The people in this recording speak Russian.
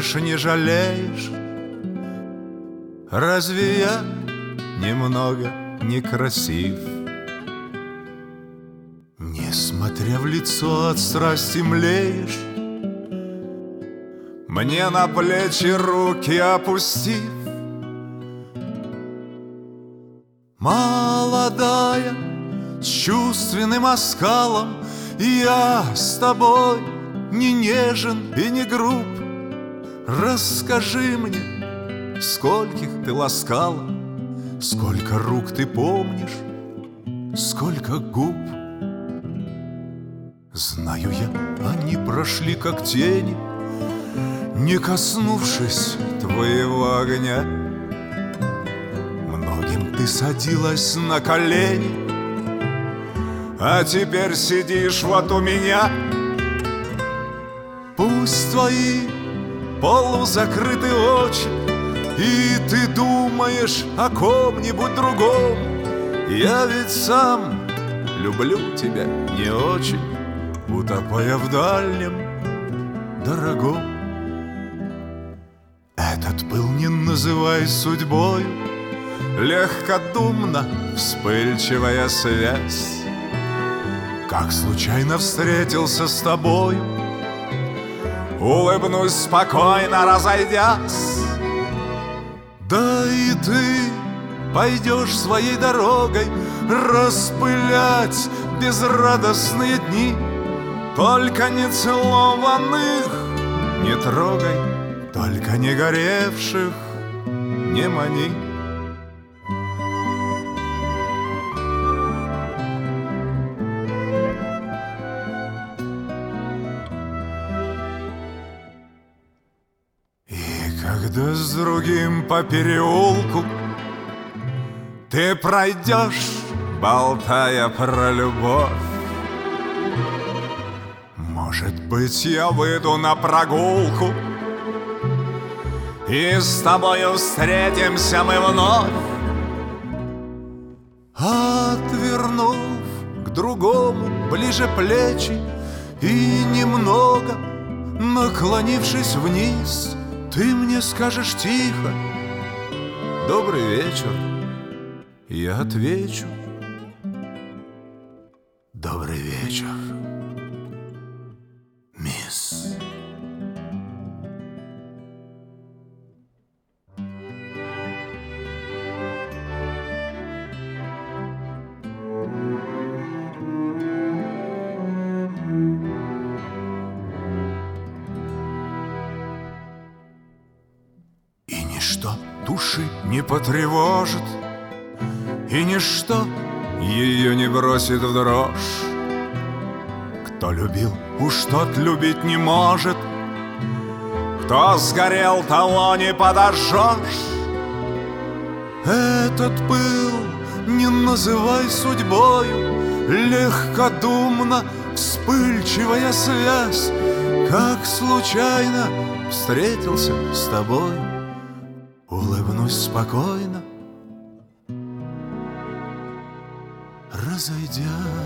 больше не жалеешь? Разве я немного некрасив? Несмотря в лицо от страсти млеешь, мне на плечи руки опустив. Молодая, с чувственным оскалом, я с тобой не нежен и не груб. Расскажи мне, скольких ты ласкала, сколько рук ты помнишь, сколько губ. Знаю я, они прошли как тени, не коснувшись твоего огня. Многим ты садилась на колени, а теперь сидишь вот у меня. Пусть твои полузакрыты очи, и ты думаешь о ком-нибудь другом. Я ведь сам люблю тебя не очень, утопая в дальнем дорогом. Этот был, не называй судьбою, легкодумно вспыльчивая связь. Как случайно встретился с тобою, улыбнусь спокойно, разойдясь. Да и ты пойдешь своей дорогой распылять безрадостные дни. Только не целованных не трогай, только не горевших не мани. И когда с другим по переулку ты пройдешь, болтая про любовь, может быть, я выйду на прогулку, и с тобою встретимся мы вновь. Отвернув к другому ближе плечи и немного наклонившись вниз, ты мне скажешь тихо: добрый вечер. Я отвечу: добрый вечер, мисс. И ничто души не потревожит, и ничто ее не бросит в дрожь. Кто любил, уж тот любить не может, кто сгорел, того не подожжешь. Этот пыл не называй судьбою, легкодумно вспыльчивая связь. Как случайно встретился с тобой, улыбнусь спокойно, разойдясь.